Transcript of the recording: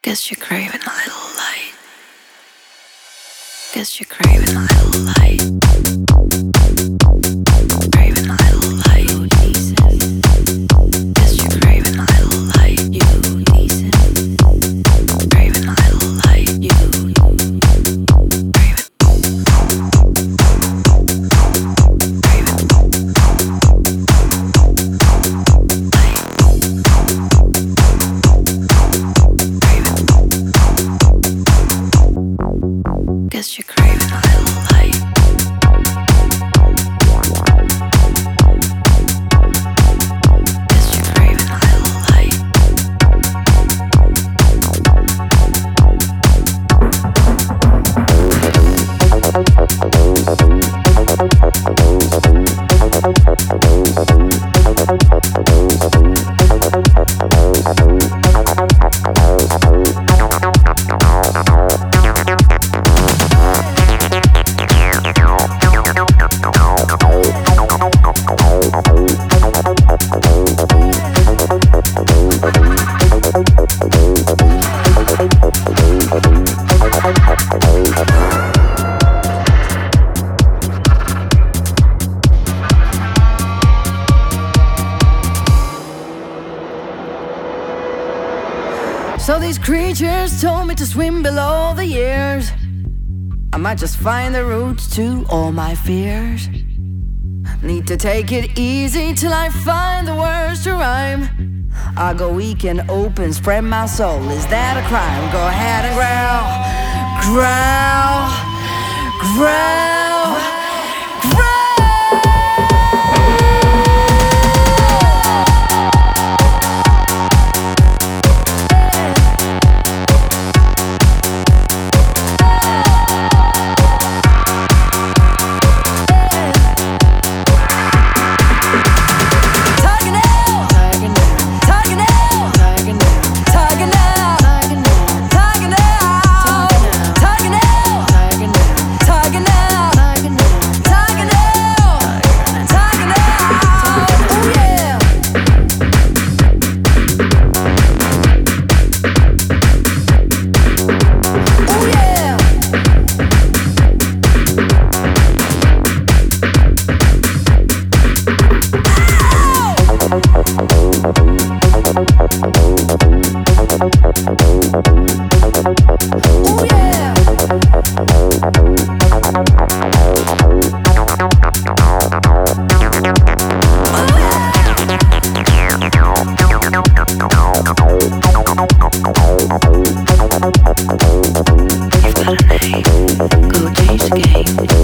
Guess you're craving a little light. Guess you're craving a little light. Craving a little light. Guess you're craving a little light. You decent. Craving a little light. You craving. Guess you're craving a little light. Guess you're craving a little light. So these creatures told me to swim below the years. I might just find the roots to all my fears. Need to take it easy till I find the words to rhyme. I go weak and open, spread my soul. Is that a crime? Go ahead and growl, growl, growl, growl. You've got a name. Go change the game.